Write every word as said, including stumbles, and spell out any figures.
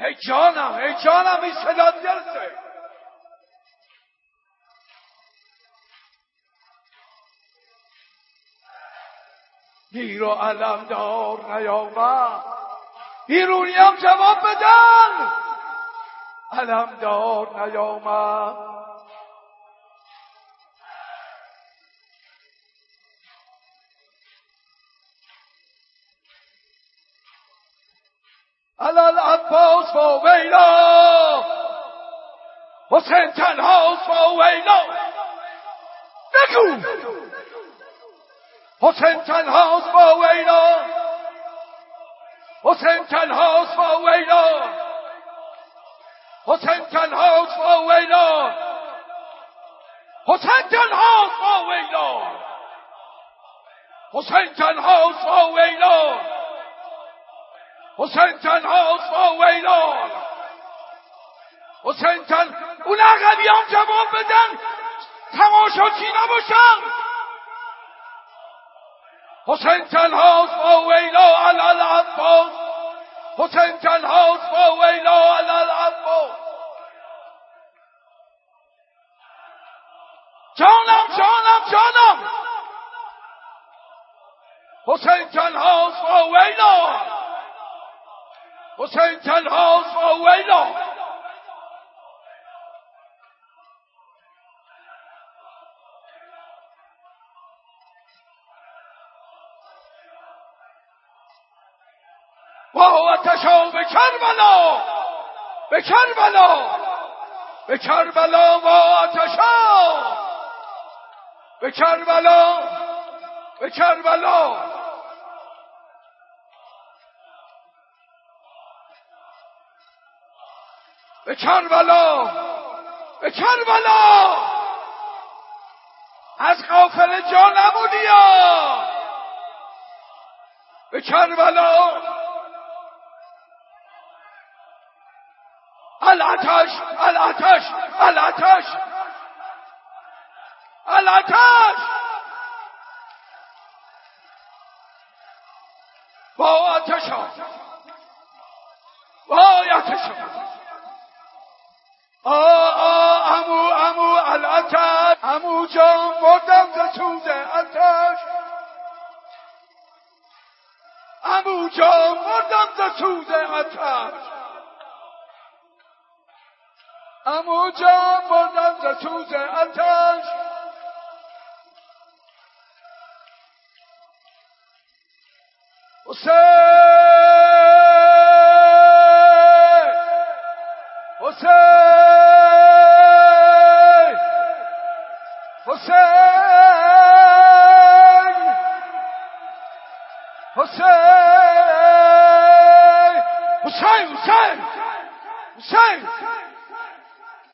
ای جانم ای جانم این صدا درسه. گیر و علمدار نیامد، بیرونیم جواب بدن. علمدار نیامد، علال عباس و ویلا، حسین تنهاست و ویلا. بگو حسین تنهاست و ویلا، حسین تنهاست و ویلا، حسین تنهاست و ویلا، حسین تنهاست و ویلا، حسین تنهاست و ویلا، حسین تنهاست و ویلا، حسین تن. اون عقبی هم جواب بدن، تماشاچی نباشم. حسین تنهاست و ویلا علی العباس، حسین تنهاست و ویلا علی العباس. جانم جانم جانم، حسین تنهاست و ویلا، حسین تنهاست و ویلا. و آتشا به کربلا، به کربلا، به کربلا و آتشا، به کربلا، به کربلا. به کربلا، به کربلا. از غافل جا نمونی ها. به کربلا. الاتش الاتش الاتش الاتش. با آتشا، با آتشا. آ آ امو امو الاتش، امو جان مردم ز سوز آتش، امو جان مردم ز سوز آتش، امو جان مردم ز سوز آتش. حسین حسین حسین حسین حسین حسین حسین